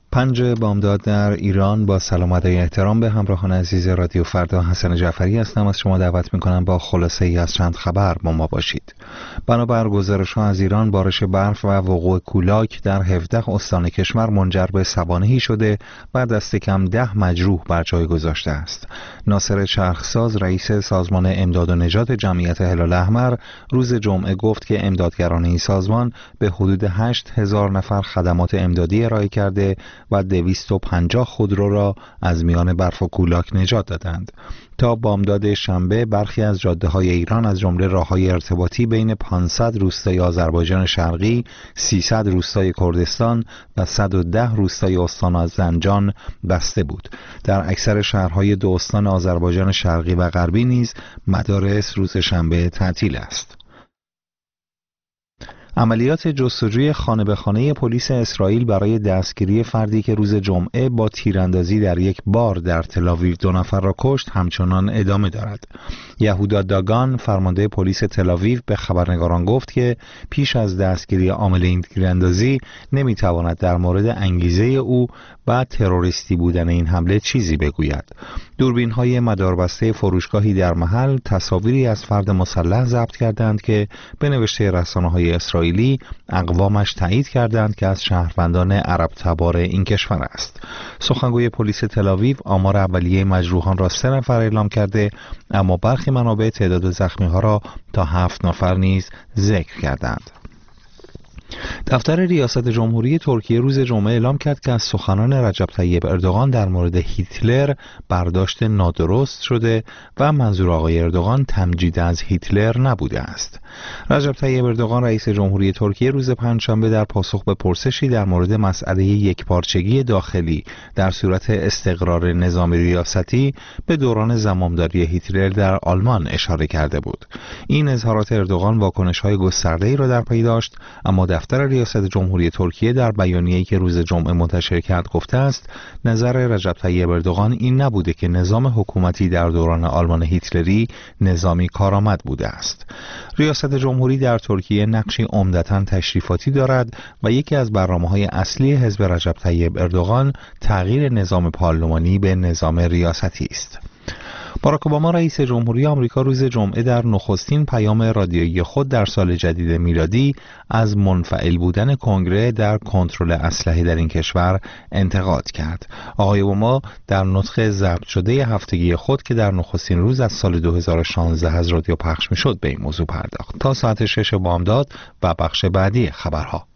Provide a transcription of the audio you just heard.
5 بامداد در ایران. با سلام و ادای احترام به همراهان عزیز رادیو فردا، حسن جعفری هستم. از شما دعوت میکنم با خلاصه ای از چند خبر با ما باشید. بنابر گزارش‌ها از ایران، بارش برف و وقوع کولاک در 17 استان کشور منجر به سوانحی شده و دست کم 10 مجروح بر جای گذاشته است. ناصر چرخساز، رئیس سازمان امداد و نجات جمعیت هلال احمر، روز جمعه گفت که امدادگران این سازمان به حدود 8000 نفر خدمات امدادی ارائه کرده و 250 خودرو را از میان برف و کولاک نجات دادند. تا بامداد شنبه برخی از جاده‌های ایران از جمله راه‌های ارتباطی بین 500 روستای آذربایجان شرقی، 300 روستای کردستان و 110 روستای استان از زنجان بسته بود. در اکثر شهرهای 2 استان آذربایجان شرقی و غربی نیز مدارس روز شنبه تعطیل است. عملیات جستجوی خانه به خانه پلیس اسرائیل برای دستگیری فردی که روز جمعه با تیراندازی در یک بار در تل‌آویو 2 نفر را کشت همچنان ادامه دارد. یهودا داگان، فرمانده پلیس تل‌آویو، به خبرنگاران گفت که پیش از دستگیری عامل این تیراندازی نمیتواند در مورد انگیزه او و تروریستی بودن این حمله چیزی بگوید. دوربین‌های مداربسته فروشگاهی در محل تصاویری از فرد مسلح ضبط کردند که به نوشته رسانه‌های اسرائیلی اقوامش تایید کردند که از شهروندان عرب تبار این کشور است. سخنگوی پلیس تل‌آویو آمار اولیه مجروحان را 3 نفر اعلام کرده، اما برخی منابع تعداد زخمی‌ها را تا 7 نفر نیز ذکر کردند. دفتر ریاست جمهوری ترکیه روز جمعه اعلام کرد که از سخنان رجب طیب اردوغان در مورد هیتلر برداشت نادرست شده و منظور آقای اردوغان تمجید از هیتلر نبوده است. رجب طیب اردوغان رئیس جمهوری ترکیه روز پنجشنبه در پاسخ به پرسشی در مورد مسئله یکپارچگی داخلی در صورت استقرار نظام ریاستی به دوران زمامداری هیتلر در آلمان اشاره کرده بود. این اظهارات اردوغان واکنش‌های گسترده‌ای را در پی داشت، اما دفتر ریاست جمهوری ترکیه در بیانیه‌ای که روز جمعه منتشر کرد گفته است نظر رجب طیب اردوغان این نبوده که نظام حکومتی در دوران آلمان هیتلری نظامی کارآمد بوده است. ریاست جمهوری در ترکیه نقشی عمدتاً تشریفاتی دارد و یکی از برنامه‌های اصلی حزب رجب طیب اردوغان تغییر نظام پارلمانی به نظام ریاستی است. باراک اوباما رئیس جمهوری آمریکا روز جمعه در نخستین پیام رادیویی خود در سال جدید میلادی از منفعل بودن کنگره در کنترل اسلحه در این کشور انتقاد کرد. آقای اوباما در نطق ضبط شده هفتگی خود که در نخستین روز از سال 2016 از رادیو پخش میشد به این موضوع پرداخت. تا ساعت 6 بامداد و بخش بعدی خبرها.